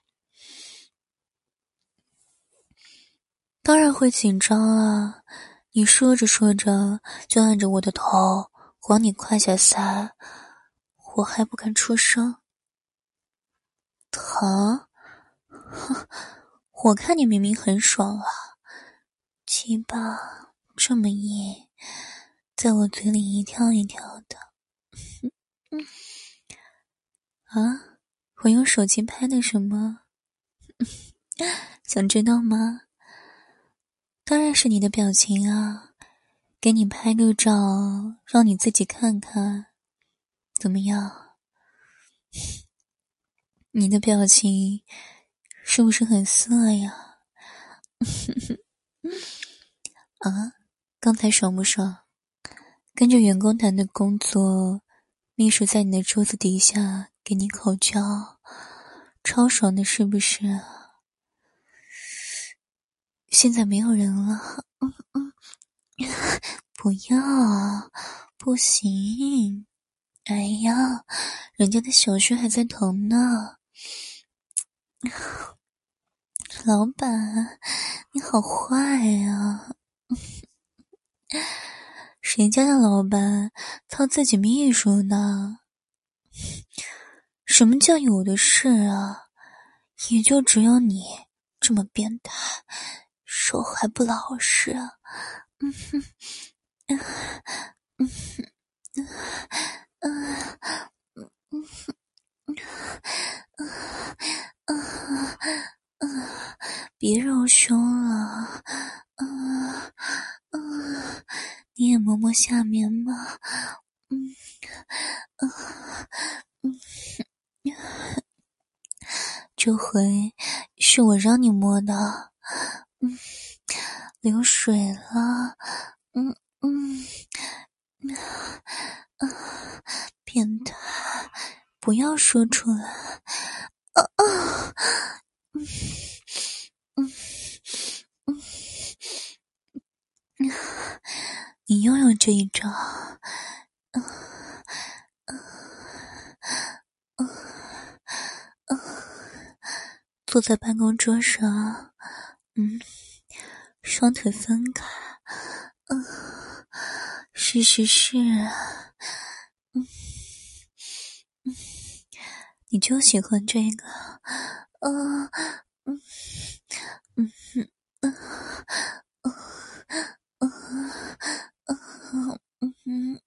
当然会紧张啊，你说着说着就按着我的头往你胯下塞，我还不敢出声。疼？我看你明明很爽啊，鸡巴这么硬，在我嘴里一跳一跳的。啊，我用手机拍的什么？想知道吗？当然是你的表情啊，给你拍个照，让你自己看看，怎么样？你的表情是不是很色呀？啊，刚才爽不爽？跟着员工谈的工作，秘书在你的桌子底下给你口交，超爽的是不是？现在没有人了，嗯嗯，不要，不行，哎呀，人家的小穴还在疼呢。老板，你好坏呀！谁家的老板操自己秘书呢？什么叫有的是啊？也就只有你这么变态，手还不老实。嗯哼，嗯嗯嗯嗯嗯嗯嗯嗯，别揉胸了，嗯嗯，你也摸摸下面嘛，嗯嗯嗯，这回是我让你摸的，嗯，流水了，嗯嗯嗯嗯，变态，不要说出来，啊啊，嗯嗯嗯嗯，你又有这一招，嗯嗯嗯嗯，坐在办公桌上，嗯，双腿分开，嗯，是是是，嗯嗯，你就喜欢这个，嗯嗯嗯嗯嗯嗯嗯嗯嗯嗯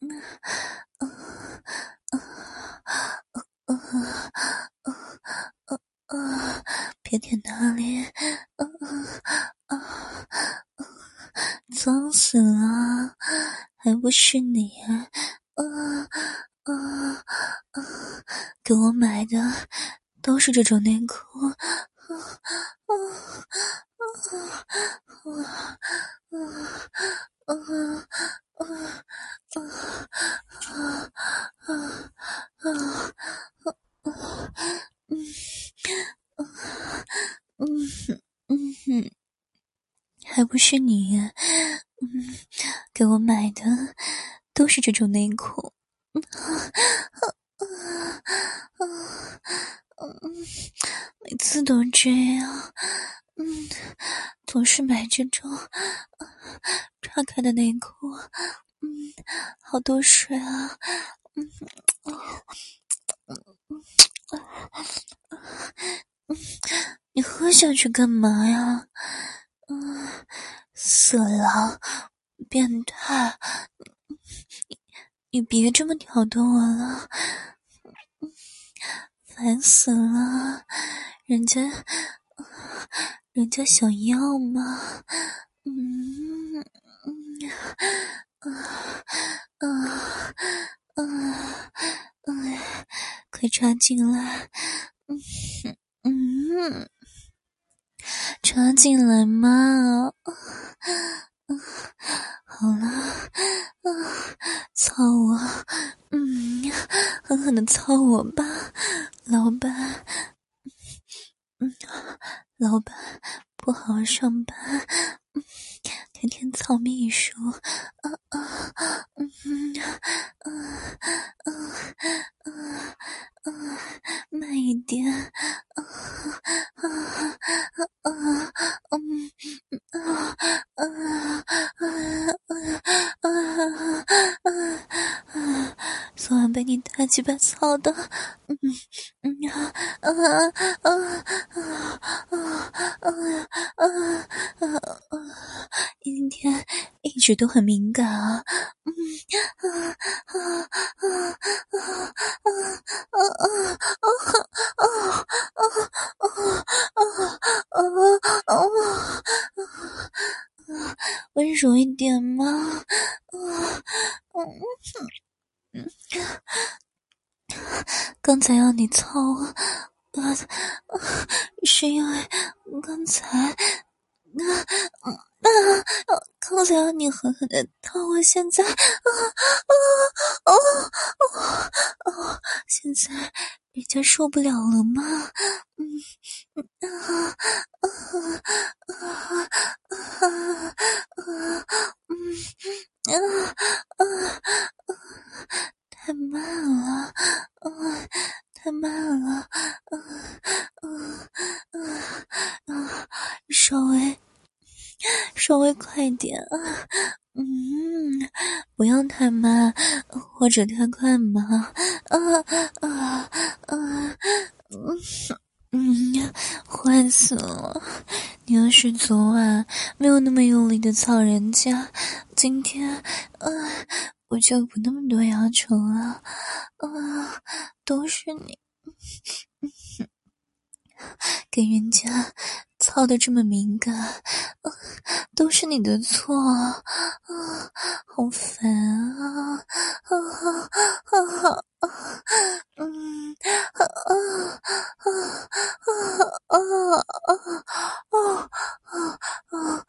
嗯嗯嗯，别舔哪里，嗯嗯嗯嗯，脏死了，还不是你，嗯嗯嗯，给我买的都是这种内裤，嗯嗯嗯嗯嗯嗯嗯嗯嗯嗯嗯嗯，还不是你，嗯，给我买的都是这种内裤，嗯每次都这样，嗯，总是买这种岔开的内裤，嗯，好多水啊，嗯，你喝下去干嘛呀？嗯，色狼，变态，你你别这么挑逗我了，烦死了，人家人家想要吗？嗯嗯啊啊啊啊！快插进来，嗯嗯，插进来嘛！好了，啊，操我，嗯，狠狠的操我吧，老板，嗯，老板不好好上班，嗯，天天操秘书，啊啊，嗯啊啊啊啊，慢一点，啊啊啊啊，嗯啊啊啊啊啊啊！昨晚被你大鸡巴操的，嗯嗯啊啊啊啊啊啊啊啊！今天一直都很敏感啊，嗯啊啊啊啊啊啊啊啊啊啊啊！温柔一点嘛，啊嗯，刚才让你操我，啊，是因为刚才，啊啊啊！刚才让你狠狠的操我，现在，啊啊啊啊啊！现在人家受不了了吗？嗯啊啊啊啊啊！嗯啊啊啊！太慢了，啊，太慢了，啊啊啊啊！稍微稍微快点啊，嗯，不要太慢或者太快嘛，啊啊啊，嗯嗯，坏死了！你要是昨晚没有那么用力的操人家，今天，啊，我就不那么多要求了，啊，都是你。给人家操得这么敏感，啊，都是你的错啊！啊，好烦啊！啊啊啊啊！嗯啊啊啊啊啊啊啊啊啊！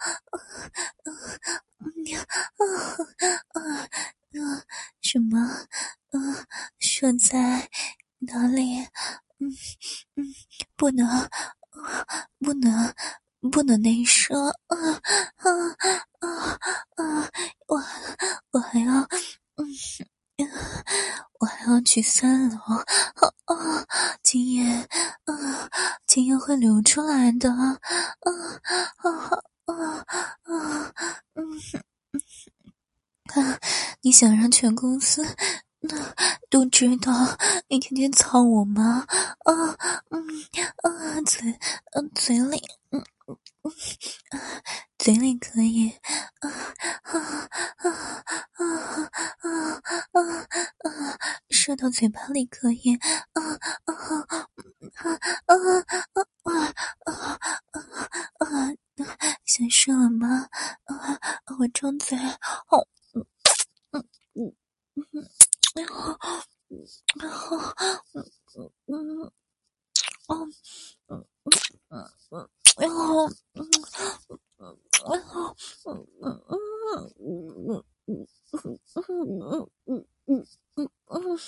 嗯啊啊啊！什么？啊，射在哪里？嗯嗯，不能，不能，不能内射，啊啊啊啊！我我还要，嗯，我还要去三楼，啊啊！精液，啊，精液会流出来的，啊啊啊啊！嗯啊！你想让全公司那都知道你天天操我吗？啊，嗯啊，嘴，嗯、啊，嘴里，嗯嗯啊，嘴里可以，啊啊啊啊啊啊啊，射到嘴巴里可以，啊啊啊啊啊啊啊啊！想射了吗？啊，我张嘴，好，嗯嗯嗯嗯。然后，然后，嗯嗯嗯，哦，嗯嗯嗯，然后，嗯嗯，然后，嗯嗯嗯嗯嗯嗯嗯嗯嗯嗯嗯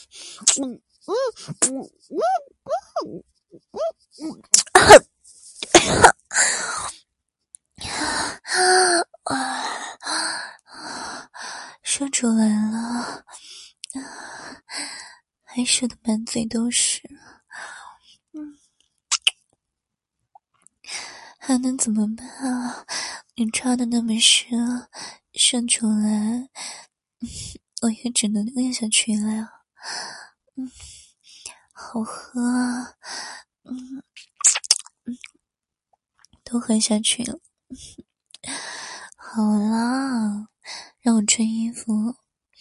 啊，说出来了，还说的满嘴都是，嗯。 还能怎么办啊？你插的那么深，渗出来，我也只能咽下去了呀。嗯，好喝啊，嗯，都喝下去了。好啦，让我穿衣服。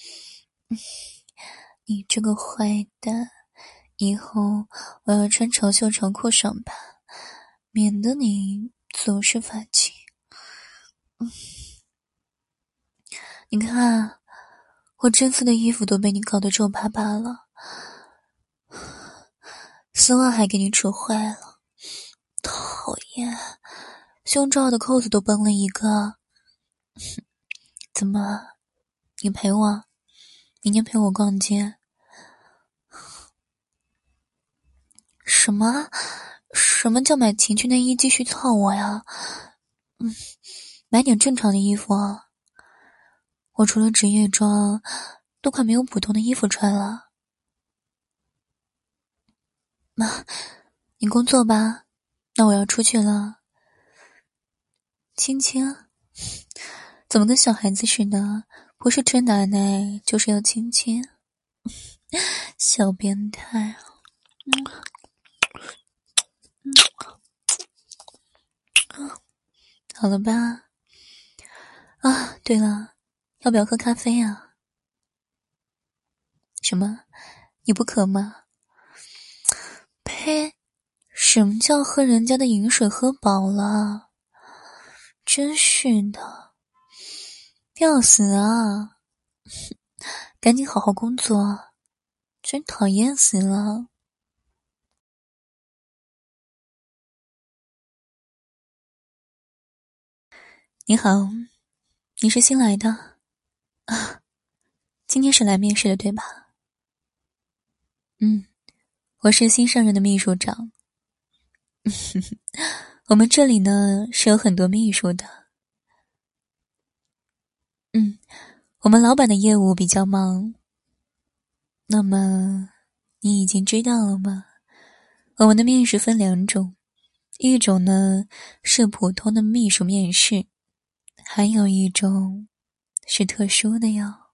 你这个坏蛋，以后我要穿长袖长裤上班，免得你总是发情。嗯，你看，我这次的衣服都被你搞得皱巴巴了，丝袜还给你扯坏了，讨厌！胸罩的扣子都崩了一个。怎么？你陪我？明天陪我逛街？什么？什么叫买情趣内衣继续操我呀？嗯，买点正常的衣服啊。我除了职业装，都快没有普通的衣服穿了。妈，你工作吧，那我要出去了。亲亲，怎么跟小孩子似的？不是吃奶奶，就是要亲亲。小变态。嗯嗯，好了吧？啊，对了，要不要喝咖啡啊？什么？你不渴吗？呸！什么叫喝人家的饮水喝饱了？真是的，要死啊！赶紧好好工作，真讨厌死了。你好，你是新来的啊？今天是来面试的对吧？嗯，我是新上任的秘书长。我们这里呢是有很多秘书的。嗯，我们老板的业务比较忙。那么你已经知道了吗？我们的面试分两种，一种呢是普通的秘书面试，还有一种是特殊的哟。